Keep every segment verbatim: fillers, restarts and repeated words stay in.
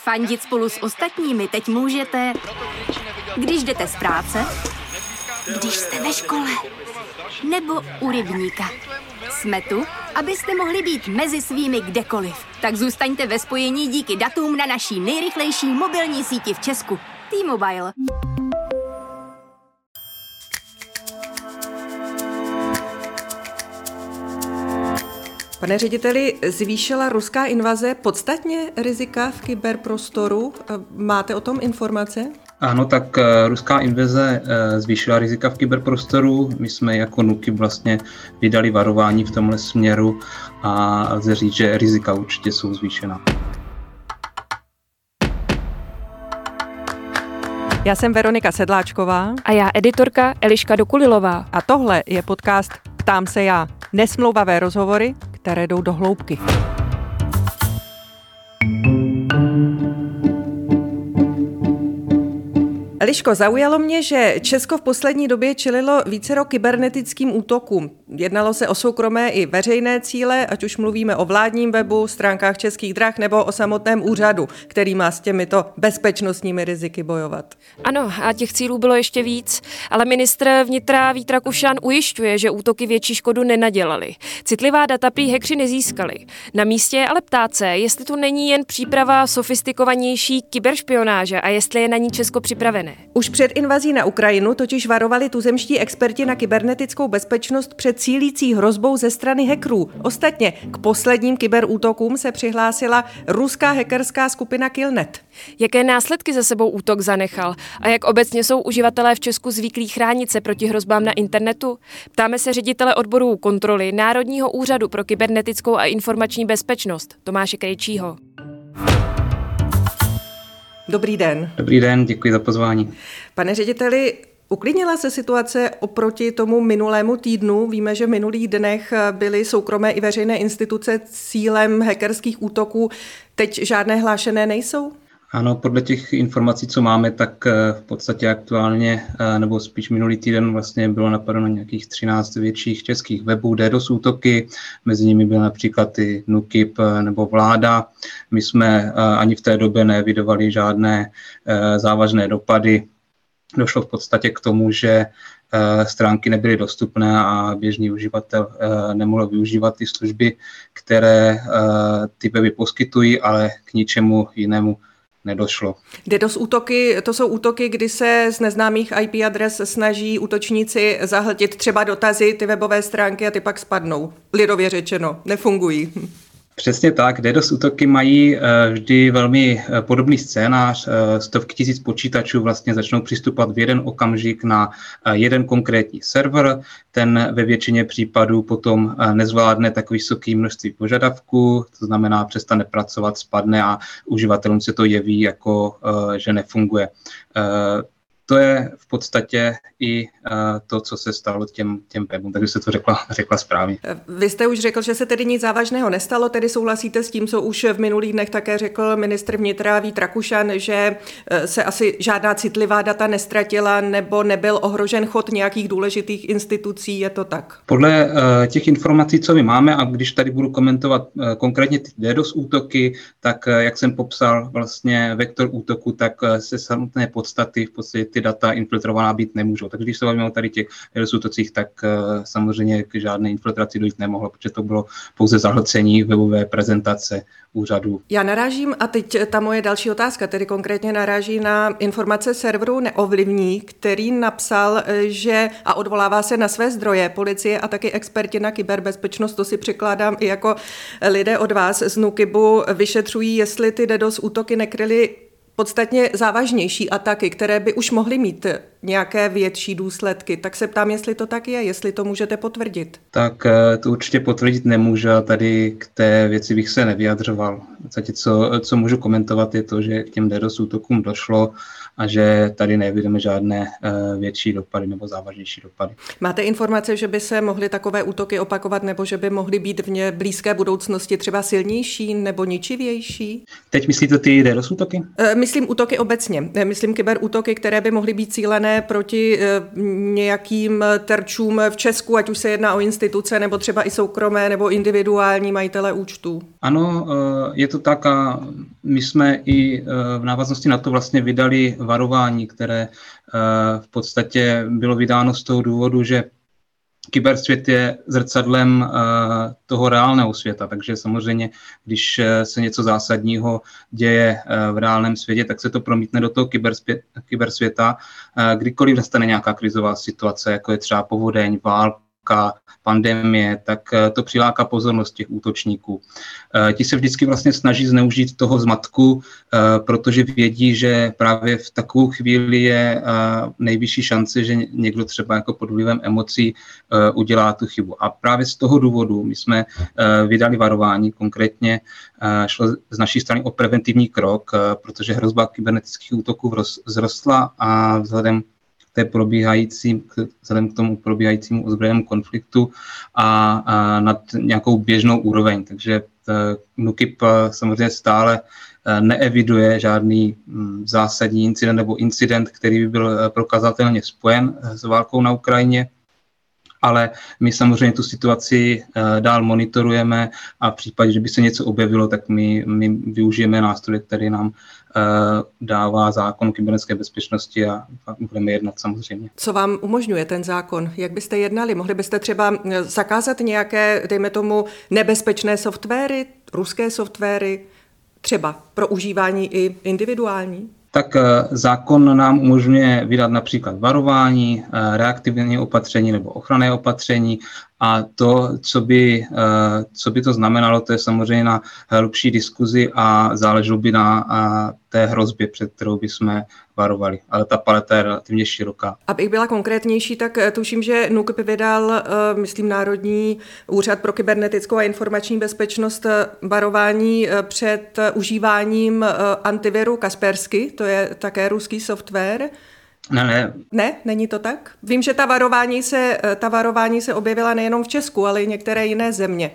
Fandit spolu s ostatními teď můžete, když jdete z práce, když jste ve škole, nebo u rybníka. Jsme tu, abyste mohli být mezi svými kdekoliv. Tak zůstaňte ve spojení díky datům na naší nejrychlejší mobilní síti v Česku. T-Mobile. Pane řediteli, zvýšila ruská invaze podstatně rizika v kyberprostoru? Máte o tom informace? Ano, tak ruská invaze zvýšila rizika v kyberprostoru. My jsme jako NÚKIB vlastně vydali varování v tomhle směru a lze říct, že rizika určitě jsou zvýšená. Já jsem Veronika Sedláčková. A já editorka Eliška Dokulilová. A tohle je podcast Ptám se já. Nesmlouvavé rozhovory, které jdou do hloubky. Eliško, zaujalo mě, že Česko v poslední době čelilo vícero kybernetickým útokům. Jednalo se o soukromé i veřejné cíle, ať už mluvíme o vládním webu, stránkách Českých drah nebo o samotném úřadu, který má s těmito bezpečnostními riziky bojovat. Ano, a těch cílů bylo ještě víc, ale ministr vnitra Vít Rakušan ujišťuje, že útoky větší škodu nenadělaly. Citlivá data prý hackři nezískali. Na místě je ale ptát se, jestli to není jen příprava sofistikovanější kyberšpionáže a jestli je na ní Česko připravené. Už před invazí na Ukrajinu totiž varovali tuzemští experti na kybernetickou bezpečnost před cílící hrozbou ze strany hackerů. Ostatně k posledním kyberútokům se přihlásila ruská hackerská skupina Killnet. Jaké následky za sebou útok zanechal a jak obecně jsou uživatelé v Česku zvyklí chránit se proti hrozbám na internetu? Ptáme se ředitele odboru kontroly Národního úřadu pro kybernetickou a informační bezpečnost Tomáše Krejčího. Dobrý den. Dobrý den, děkuji za pozvání. Pane řediteli, uklidnila se situace oproti tomu minulému týdnu? Víme, že v minulých dnech byly soukromé i veřejné instituce cílem hackerských útoků. Teď žádné hlášené nejsou? Ano, podle těch informací, co máme, tak v podstatě aktuálně, nebo spíš minulý týden vlastně bylo napadeno nějakých třináct větších českých webů DDoS útoky, mezi nimi byl například i NÚKIB nebo vláda. My jsme ani v té době neevidovali žádné závažné dopady. Došlo v podstatě k tomu, že stránky nebyly dostupné a běžný uživatel nemohl využívat ty služby, které ty weby poskytují, ale k ničemu jinému nedošlo. DDoS útoky, to jsou útoky, kdy se z neznámých í pé adres snaží útočníci zahltit třeba dotazy, ty webové stránky a ty pak spadnou. Lidově řečeno, nefungují. Přesně tak. DDoS útoky mají vždy velmi podobný scénář. Stovky tisíc počítačů vlastně začnou přistupovat v jeden okamžik na jeden konkrétní server. Ten ve většině případů potom nezvládne tak vysoké množství požadavků, to znamená přestane pracovat, spadne a uživatelům se to jeví jako, že nefunguje. To je v podstatě i uh, to, co se stalo těm, těm webům, takže se to řekla, řekla správně. Vy jste už řekl, že se tedy nic závažného nestalo, tedy souhlasíte s tím, co už v minulých dnech také řekl ministr vnitra Vít Rakušan, že se asi žádná citlivá data nestratila nebo nebyl ohrožen chod nějakých důležitých institucí, je to tak? Podle uh, těch informací, co my máme, a když tady budu komentovat uh, konkrétně ty DDoS útoky, tak uh, jak jsem popsal vlastně vektor útoku, tak uh, se samotné podstaty v podstatě ty data infiltrovaná být nemůžou. Takže když se bavíme o tady těch DDoS útocích, tak uh, samozřejmě k žádné infiltraci dojít nemohlo, protože to bylo pouze zahlcení webové prezentace úřadu. Já narážím, a teď ta moje další otázka, tedy konkrétně naráží na informace serveru Neovlivní, který napsal, že a odvolává se na své zdroje, policie a taky experti na kyberbezpečnost, to si překládám i jako lidé od vás z NÚKIBu, vyšetřují, jestli ty DDoS útoky nekryly podstatně závažnější ataky, které by už mohly mít nějaké větší důsledky. Tak se ptám, jestli to tak je, jestli to můžete potvrdit. Tak to určitě potvrdit nemůžu a tady k té věci bych se nevyjadřoval. V podstatě, co, co můžu komentovat, je to, že k těm DDoS útokům došlo a že tady nevidíme žádné uh, větší dopady nebo závažnější dopady. Máte informace, že by se mohly takové útoky opakovat nebo že by mohly být v blízké budoucnosti třeba silnější nebo ničivější? Teď myslíte ty DDoS útoky? Uh, Nemyslím útoky obecně, myslím kyberútoky, které by mohly být cílené proti nějakým terčům v Česku, ať už se jedná o instituce, nebo třeba i soukromé, nebo individuální majitele účtů. Ano, je to tak a my jsme i v návaznosti na to vlastně vydali varování, které v podstatě bylo vydáno z toho důvodu, že kybersvět je zrcadlem toho reálného světa, takže samozřejmě, když se něco zásadního děje v reálném světě, tak se to promítne do toho kybersvěta. Kdykoliv nastane nějaká krizová situace, jako je třeba povodeň, válka, pandemie, tak to přiláká pozornost těch útočníků. Ti se vždycky vlastně snaží zneužít toho zmatku, protože vědí, že právě v takovou chvíli je nejvyšší šance, že někdo třeba jako pod vlivem emocí udělá tu chybu. A právě z toho důvodu my jsme vydali varování, konkrétně šlo z naší strany o preventivní krok, protože hrozba kybernetických útoků vzrostla a vzhledem té probíhající, vzhledem k tomu probíhajícímu ozbrojenému konfliktu a, a nad nějakou běžnou úroveň. Takže NÚKIB samozřejmě stále neeviduje žádný zásadní incident nebo incident, který by byl prokazatelně spojen s válkou na Ukrajině. Ale my samozřejmě tu situaci dál monitorujeme a v případě, že by se něco objevilo, tak my, my využijeme nástroje, který nám dává zákon o kybernetické bezpečnosti a budeme jednat samozřejmě. Co vám umožňuje ten zákon? Jak byste jednali? Mohli byste třeba zakázat nějaké, dejme tomu, nebezpečné softwary, ruské softwary, třeba pro užívání i individuální? Tak zákon nám umožňuje vydat například varování, reaktivní opatření nebo ochranné opatření a to, co by, co by to znamenalo, to je samozřejmě na hlubší diskuzi a záleželo by na té hrozbě, před kterou bychom varovali. Ale ta paleta je relativně široká. Abych byla konkrétnější, tak tuším, že NÚKIB vydal, myslím, Národní úřad pro kybernetickou a informační bezpečnost varování před užíváním antiviru Kaspersky, to je také ruský software. Ne, ne. Ne, není to tak? Vím, že ta varování se, ta varování se objevila nejenom v Česku, ale i některé jiné země.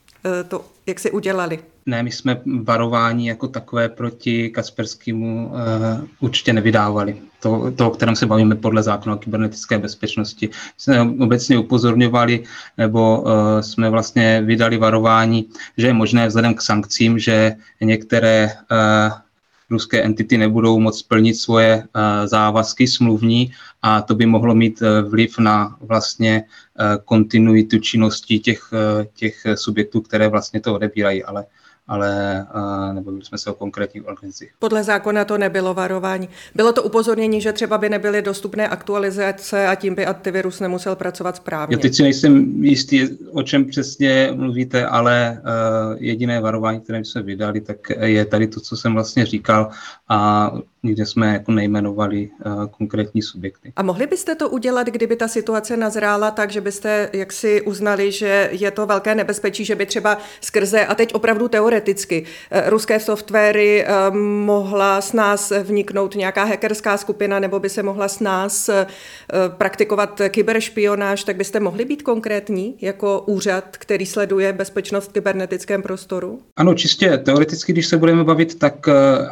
To, jak si udělali? Ne, my jsme varování jako takové proti Kasperskému uh, určitě nevydávali. To, to, o kterém se bavíme podle zákona o kybernetické bezpečnosti. Jsme obecně upozorňovali, nebo uh, jsme vlastně vydali varování, že je možné vzhledem k sankcím, že některé uh, ruské entity nebudou moct splnit svoje uh, závazky smluvní a to by mohlo mít uh, vliv na vlastně uh, kontinuitu činnosti těch, uh, těch subjektů, které vlastně to odebírají, ale ale uh, nebavili jsme se o konkrétních organizacích. Podle zákona to nebylo varování. Bylo to upozornění, že třeba by nebyly dostupné aktualizace a tím by antivirus nemusel pracovat správně. Já teď si nejsem jistý, o čem přesně mluvíte, ale uh, jediné varování, které jsme vydali, tak je tady to, co jsem vlastně říkal a nikde jsme jako nejmenovali uh, konkrétní subjekty. A mohli byste to udělat, kdyby ta situace nazrála tak, že byste jaksi uznali, že je to velké nebezpečí, že by třeba skrze, a teď opravdu teoreticky, ruské softwary mohla s nás vniknout nějaká hackerská skupina nebo by se mohla s nás praktikovat kyberšpionáž, tak byste mohli být konkrétní jako úřad, který sleduje bezpečnost v kybernetickém prostoru? Ano, čistě teoreticky, když se budeme bavit, tak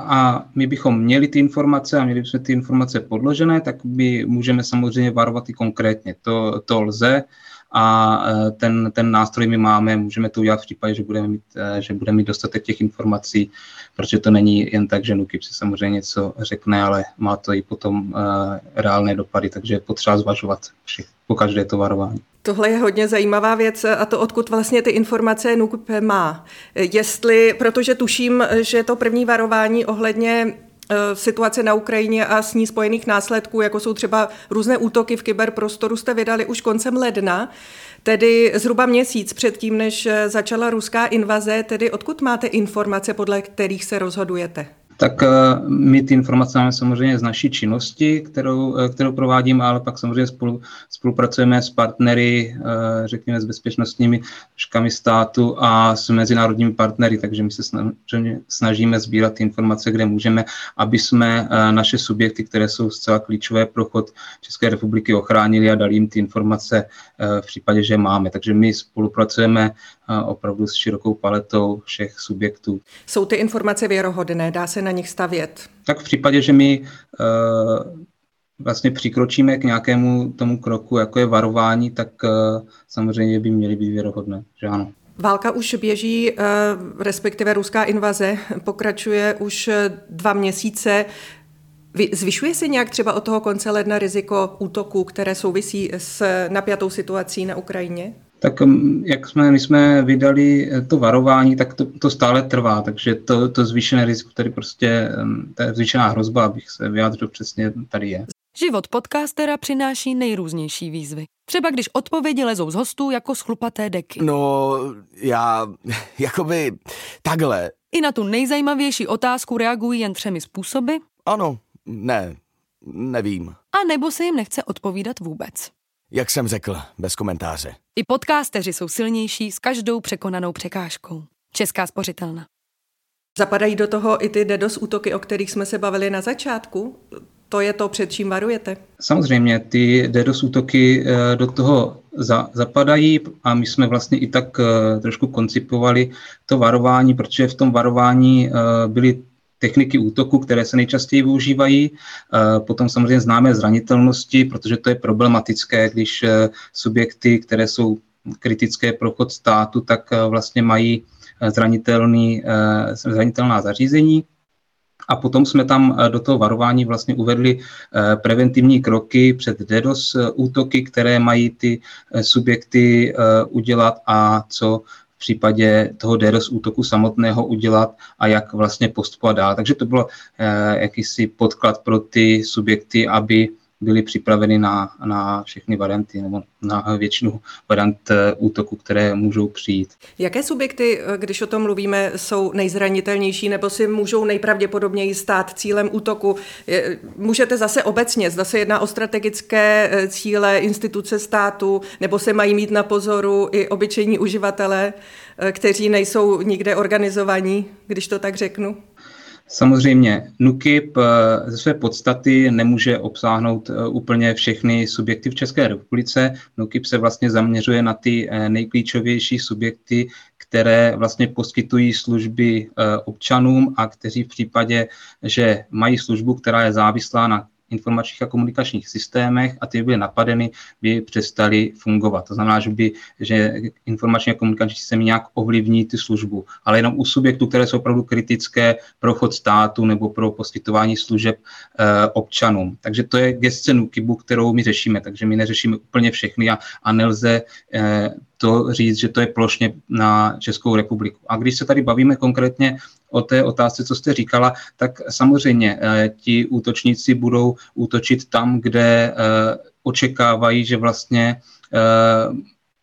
a my bychom měli ty informace a měli bychom ty informace podložené, tak my můžeme samozřejmě varovat i konkrétně. To, to lze. A ten, ten nástroj my máme, můžeme to udělat v případě, že budeme mít, že budeme mít dostatek těch informací, protože to není jen tak, že NÚKIB si samozřejmě něco řekne, ale má to i potom uh, reálné dopady, takže je potřeba zvažovat všich, po každé to varování. Tohle je hodně zajímavá věc a to, odkud vlastně ty informace NÚKIB má. Jestli, protože tuším, že to první varování ohledně situace na Ukrajině a s ní spojených následků, jako jsou třeba různé útoky v kyberprostoru, jste vydali už koncem ledna, tedy zhruba měsíc předtím, než začala ruská invaze, tedy odkud máte informace, podle kterých se rozhodujete? Tak my ty informace máme samozřejmě z naší činnosti, kterou, kterou provádíme, ale pak samozřejmě spolu, spolupracujeme s partnery, řekněme s bezpečnostními složkami státu a s mezinárodními partnery, takže my se snažíme sbírat ty informace, kde můžeme, aby jsme naše subjekty, které jsou zcela klíčové pro chod České republiky, ochránili a dali jim ty informace v případě, že máme. Takže my spolupracujeme opravdu s širokou paletou všech subjektů. Jsou ty informace věrohodné? Dá se na nich stavět? Tak v případě, že my vlastně přikročíme k nějakému tomu kroku, jako je varování, tak samozřejmě by měly být věrohodné, že ano. Válka už běží, respektive ruská invaze pokračuje už dva měsíce. Zvyšuje se nějak třeba od toho konce ledna riziko útoků, které souvisí s napjatou situací na Ukrajině? Tak jak jsme, my jsme vydali to varování, tak to, to stále trvá, takže to, to zvýšené riziko, tady prostě, ta zvýšená hrozba, abych se vyjádřil přesně, tady je. Život podcastera přináší nejrůznější výzvy. Třeba když odpovědi lezou z hostů jako z chlupaté deky. No, já, jakoby, takhle. I na tu nejzajímavější otázku reagují jen třemi způsoby. Ano, ne, nevím. A nebo se jim nechce odpovídat vůbec. Jak jsem řekl, bez komentáře. I podcasteři jsou silnější s každou překonanou překážkou. Česká spořitelna. Zapadají do toho i ty DDoS útoky, o kterých jsme se bavili na začátku? To je to, před čím varujete? Samozřejmě, ty DDoS útoky do toho za, zapadají a my jsme vlastně i tak trošku koncipovali to varování, protože v tom varování byly techniky útoku, které se nejčastěji využívají. Potom samozřejmě známe zranitelnosti, protože to je problematické, když subjekty, které jsou kritické pro chod státu, tak vlastně mají zranitelný, zranitelná zařízení. A potom jsme tam do toho varování vlastně uvedli preventivní kroky před DDoS útoky, které mají ty subjekty udělat a co v případě toho DDoS útoku samotného udělat a jak vlastně postupovat dál. Takže to bylo jakýsi podklad pro ty subjekty, aby byli připraveni na, na všechny varianty nebo na většinu variant útoku, které můžou přijít. Jaké subjekty, když o tom mluvíme, jsou nejzranitelnější nebo si můžou nejpravděpodobněji stát cílem útoku? Můžete zase obecně, zda se jedná o strategické cíle instituce státu, nebo se mají mít na pozoru i obyčejní uživatelé, kteří nejsou nikde organizovaní, když to tak řeknu? Samozřejmě NÚKIB ze své podstaty nemůže obsáhnout úplně všechny subjekty v České republice. NÚKIB se vlastně zaměřuje na ty nejklíčovější subjekty, které vlastně poskytují služby občanům a kteří v případě, že mají službu, která je závislá na informačních a komunikačních systémech a ty byly napadeny, by přestaly fungovat. To znamená, že by že informační a komunikační systémy nějak ovlivní ty službu, ale jenom u subjektů, které jsou opravdu kritické pro chod státu nebo pro poskytování služeb e, občanům. Takže to je gesce NÚKIBu, kterou my řešíme, takže my neřešíme úplně všechny a, a nelze e, to říct, že to je plošně na Českou republiku. A když se tady bavíme konkrétně o té otázce, co jste říkala, tak samozřejmě eh, ti útočníci budou útočit tam, kde eh, očekávají, že vlastně eh,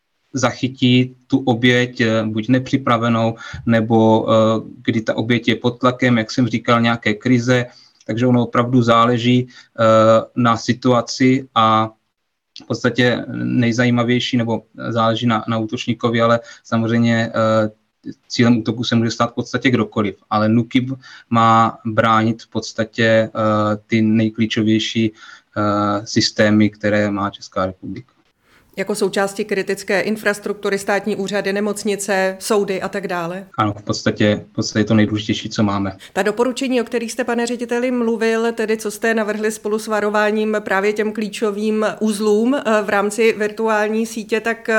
zachytí tu oběť eh, buď nepřipravenou, nebo eh, kdy ta oběť je pod tlakem, jak jsem říkal, nějaké krize, takže ono opravdu záleží eh, na situaci a v podstatě nejzajímavější, nebo záleží na, na útočníkovi, ale samozřejmě eh, cílem útoku se může stát v podstatě kdokoliv, ale NÚKIB má bránit v podstatě uh, ty nejklíčovější uh, systémy, které má Česká republika. Jako součástí kritické infrastruktury, státní úřady, nemocnice, soudy a tak dále? Ano, v podstatě, v podstatě to nejdůležitější, co máme. Ta doporučení, o kterých jste, pane řediteli, mluvil, tedy co jste navrhli spolu s varováním právě těm klíčovým uzlům v rámci virtuální sítě, tak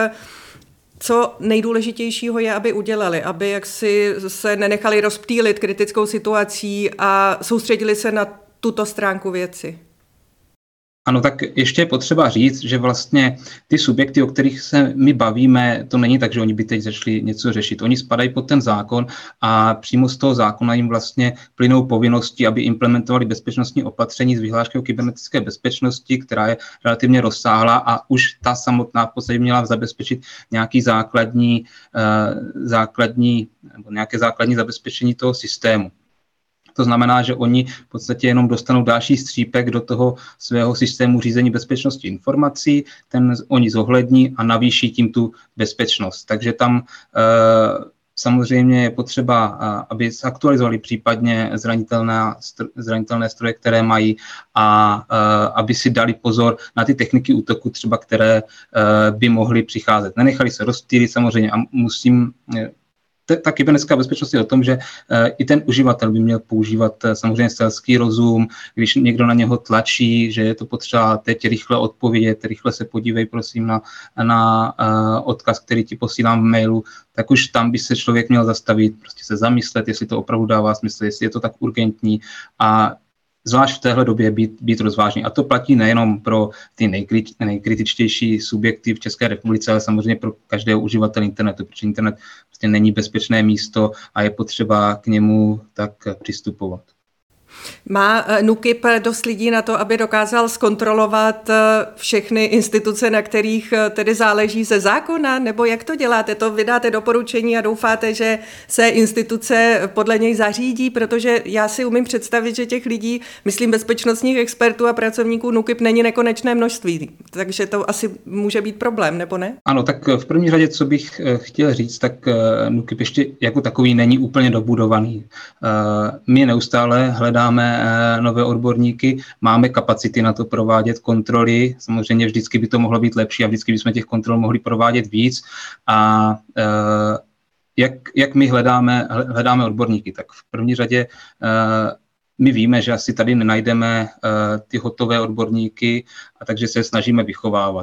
co nejdůležitějšího je, aby udělali, aby jaksi se nenechali rozptýlit kritickou situací a soustředili se na tuto stránku věci? Ano, tak ještě je potřeba říct, že vlastně ty subjekty, o kterých se my bavíme, to není tak, že oni by teď začali něco řešit. Oni spadají pod ten zákon a přímo z toho zákona jim vlastně plynou povinnosti, aby implementovali bezpečnostní opatření z vyhlášky o kybernetické bezpečnosti, která je relativně rozsáhlá a už ta samotná v podstatě měla zabezpečit nějaký základní, uh, základní nebo nějaké základní zabezpečení toho systému. To znamená, že oni v podstatě jenom dostanou další střípek do toho svého systému řízení bezpečnosti informací, ten oni zohlední a navýší tím tu bezpečnost. Takže tam e, samozřejmě je potřeba, aby se aktualizovali případně zranitelné, zranitelné stroje, které mají, a aby si dali pozor na ty techniky útoku, třeba které by mohly přicházet. Nenechali se rozptýlit samozřejmě a musím... Ta kybernetická bezpečnost je o tom, že i ten uživatel by měl používat samozřejmě selský rozum, když někdo na něho tlačí, že je to potřeba teď rychle odpovědět, rychle se podívej prosím na, na odkaz, který ti posílám v mailu, tak už tam by se člověk měl zastavit, prostě se zamyslet, jestli to opravdu dává smysl, jestli je to tak urgentní a zvlášť v téhle době být, být rozvážný. A to platí nejenom pro ty nejkrit, nejkritičtější subjekty v České republice, ale samozřejmě pro každého uživatele internetu, protože internet prostě není bezpečné místo a je potřeba k němu tak přistupovat. Má NÚKIB dost lidí na to, aby dokázal zkontrolovat všechny instituce, na kterých tedy záleží ze zákona? Nebo jak to děláte? To vydáte doporučení a doufáte, že se instituce podle něj zařídí? Protože já si umím představit, že těch lidí, myslím bezpečnostních expertů a pracovníků NÚKIB není nekonečné množství. Takže to asi může být problém, nebo ne? Ano, tak v první řadě, co bych chtěl říct, tak NÚKIB ještě jako takový není úplně dobudovaný. My neustále hledáme nové odborníky, máme kapacity na to provádět kontroly, samozřejmě vždycky by to mohlo být lepší a vždycky bychom těch kontrol mohli provádět víc a jak, jak my hledáme, hledáme odborníky, tak v první řadě my víme, že asi tady nenajdeme ty hotové odborníky, a takže se snažíme vychovávat.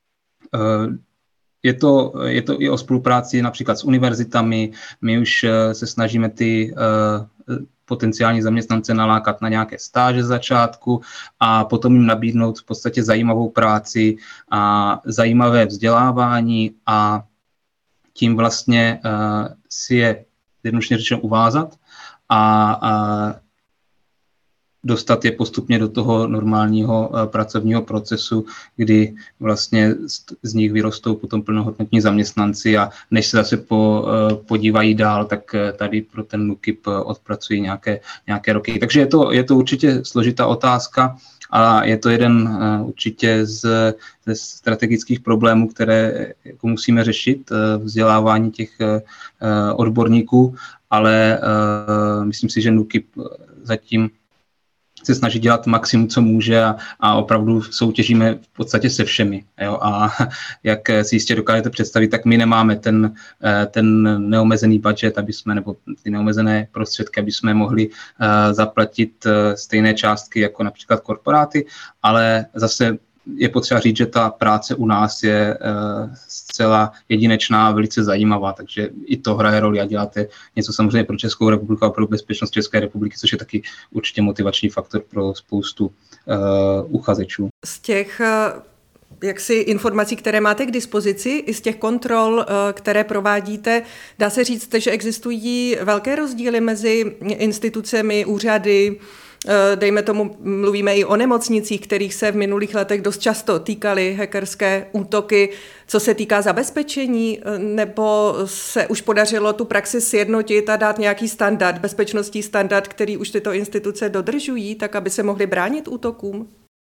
Je to, je to i o spolupráci například s univerzitami, my už se snažíme ty potenciální zaměstnance nalákat na nějaké stáže z začátku a potom jim nabídnout v podstatě zajímavou práci a zajímavé vzdělávání a tím vlastně uh, si je jednoduše řečeno uvázat a, a dostat je postupně do toho normálního uh, pracovního procesu, kdy vlastně z, z nich vyrostou potom plnohodnotní zaměstnanci a než se zase po, uh, podívají dál, tak uh, tady pro ten NÚKIB uh, odpracují nějaké, nějaké roky. Takže je to, je to určitě složitá otázka a je to jeden uh, určitě z, ze strategických problémů, které jako musíme řešit, uh, vzdělávání těch uh, odborníků, ale uh, myslím si, že NÚKIB zatím se snaží dělat maximum, co může a, a opravdu soutěžíme v podstatě se všemi. Jo? A jak si jistě dokážete představit, tak my nemáme ten, ten neomezený budget, aby jsme, nebo ty neomezené prostředky, aby jsme mohli uh, zaplatit uh, stejné částky jako například korporáty, ale zase je potřeba říct, že ta práce u nás je uh, zcela jedinečná a velice zajímavá, takže i to hraje roli a děláte něco samozřejmě pro Českou republiku a pro bezpečnost České republiky, což je taky určitě motivační faktor pro spoustu uh, uchazečů. Z těch uh... jaksi informací, které máte k dispozici, i z těch kontrol, které provádíte, dá se říct, že existují velké rozdíly mezi institucemi, úřady, dejme tomu, mluvíme i o nemocnicích, kterých se v minulých letech dost často týkaly hackerské útoky, co se týká zabezpečení, nebo se už podařilo tu praxi sjednotit a dát nějaký standard, bezpečnostní standard, který už tyto instituce dodržují, tak aby se mohly bránit útokům?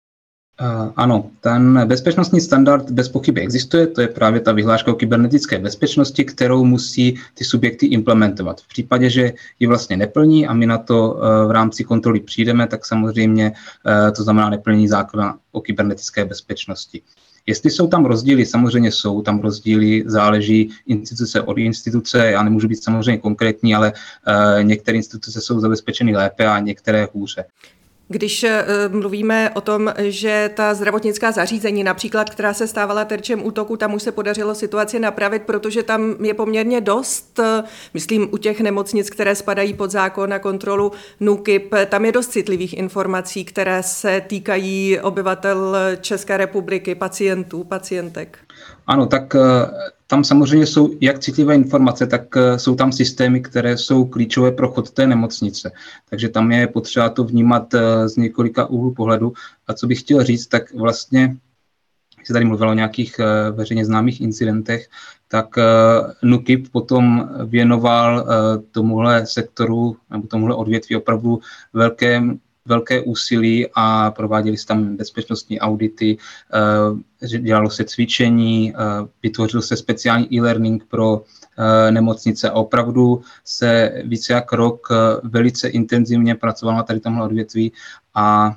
Uh, ano, ten bezpečnostní standard bez pochyby existuje, to je právě ta vyhláška o kybernetické bezpečnosti, kterou musí ty subjekty implementovat. V případě, že ji vlastně neplní a my na to uh, v rámci kontroly přijdeme, tak samozřejmě uh, to znamená neplnění zákona o kybernetické bezpečnosti. Jestli jsou tam rozdíly, samozřejmě jsou tam rozdíly, záleží instituce od instituce, já nemůžu být samozřejmě konkrétní, ale uh, některé instituce jsou zabezpečeny lépe a některé hůře. Když uh, mluvíme o tom, že ta zdravotnická zařízení, například, která se stávala terčem útoku, tam už se podařilo situaci napravit, protože tam je poměrně dost, uh, myslím u těch nemocnic, které spadají pod zákon na kontrolu NÚKIB, tam je dost citlivých informací, které se týkají obyvatel České republiky, pacientů, pacientek. Ano, tak uh... tam samozřejmě jsou jak citlivé informace, tak jsou tam systémy, které jsou klíčové pro chod té nemocnice. Takže tam je potřeba to vnímat z několika úhlů pohledu. A co bych chtěl říct, tak vlastně, když se tady mluvilo o nějakých veřejně známých incidentech, tak NÚKIB potom věnoval tomuhle sektoru nebo tomuhle odvětví opravdu velké velké úsilí a prováděly se tam bezpečnostní audity, dělalo se cvičení, vytvořil se speciální e-learning pro nemocnice a opravdu se více jak rok velice intenzivně pracovalo na tady tomhle odvětví a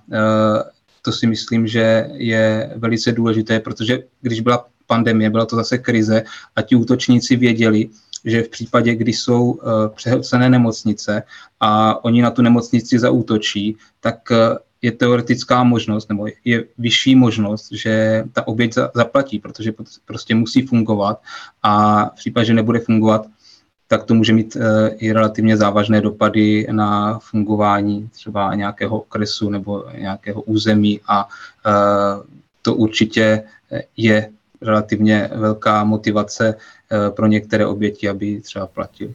to si myslím, že je velice důležité, protože když byla pandemie, byla to zase krize a ti útočníci věděli, že v případě, kdy jsou uh, přehlcené nemocnice a oni na tu nemocnici zaútočí, tak uh, je teoretická možnost, nebo je vyšší možnost, že ta oběť za, zaplatí, protože prostě musí fungovat a v případě, že nebude fungovat, tak to může mít uh, i relativně závažné dopady na fungování třeba nějakého okresu nebo nějakého území a uh, to určitě je relativně velká motivace pro některé oběti, aby třeba platili.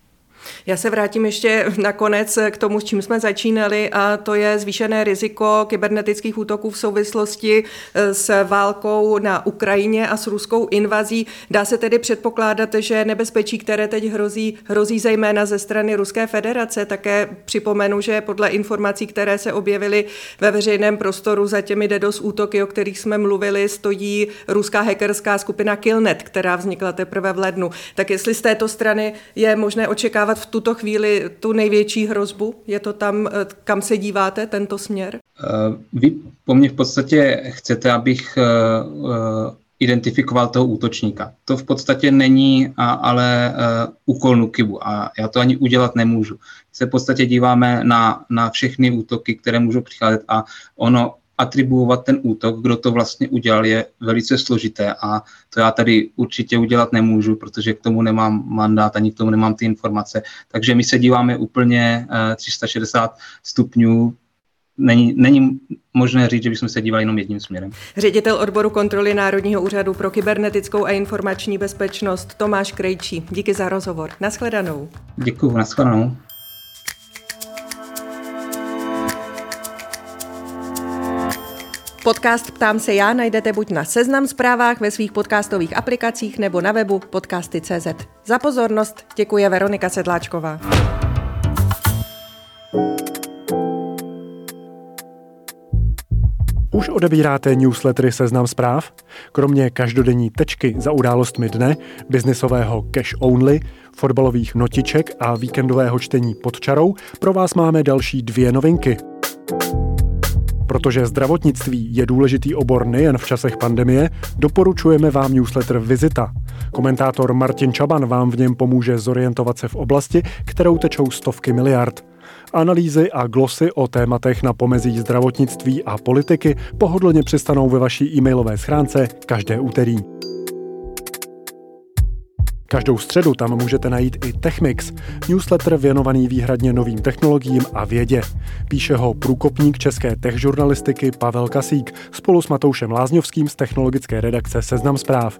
Já se vrátím ještě nakonec k tomu, s čím jsme začínali, a to je zvýšené riziko kybernetických útoků v souvislosti s válkou na Ukrajině a s ruskou invazí. Dá se tedy předpokládat, že nebezpečí, které teď hrozí, hrozí zejména ze strany Ruské federace. Také připomenu, že podle informací, které se objevily ve veřejném prostoru za těmi DDoS útoky, o kterých jsme mluvili, stojí ruská hackerská skupina Killnet, která vznikla teprve v lednu. Tak jestli z této strany je možné očekávat v tuto chvíli tu největší hrozbu? Je to tam, kam se díváte, tento směr? Vy po mně v podstatě chcete, abych identifikoval toho útočníka. To v podstatě není ale úkol NÚKIBu a já to ani udělat nemůžu. Se v podstatě díváme na, na všechny útoky, které můžou přicházet a ono atribuovat ten útok, kdo to vlastně udělal, je velice složité a to já tady určitě udělat nemůžu, protože k tomu nemám mandát, ani k tomu nemám ty informace. Takže my se díváme úplně tři sta šedesát stupňů. Není, není možné říct, že bychom se dívali jenom jedním směrem. Ředitel odboru kontroly Národního úřadu pro kybernetickou a informační bezpečnost Tomáš Krejčí. Díky za rozhovor. Naschledanou. Děkuju, naschledanou. Podcast Ptám se já najdete buď na Seznam Zprávách, ve svých podcastových aplikacích nebo na webu podcasty tečka cé zet. Za pozornost děkuje Veronika Sedláčková. Už odebíráte newslettery Seznam Zpráv? Kromě každodenní tečky za událostmi dne, biznisového cash only, fotbalových notiček a víkendového čtení pod čarou pro vás máme další dvě novinky. Protože zdravotnictví je důležitý obor nejen v časech pandemie, doporučujeme vám newsletter Vizita. Komentátor Martin Čaban vám v něm pomůže zorientovat se v oblasti, kterou tečou stovky miliard. Analýzy a glosy o tématech na pomezí zdravotnictví a politiky pohodlně přistanou ve vaší e-mailové schránce každé úterý. Každou středu tam můžete najít i TechMix, newsletter věnovaný výhradně novým technologiím a vědě. Píše ho průkopník české techžurnalistiky Pavel Kasík spolu s Matoušem Lázňovským z technologické redakce Seznam Zpráv.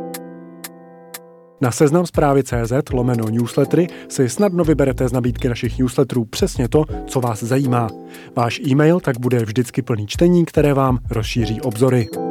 Na seznam zprávy tečka cé zet lomeno newslettery si snadno vyberete z nabídky našich newsletterů přesně to, co vás zajímá. Váš e-mail tak bude vždycky plný čtení, které vám rozšíří obzory.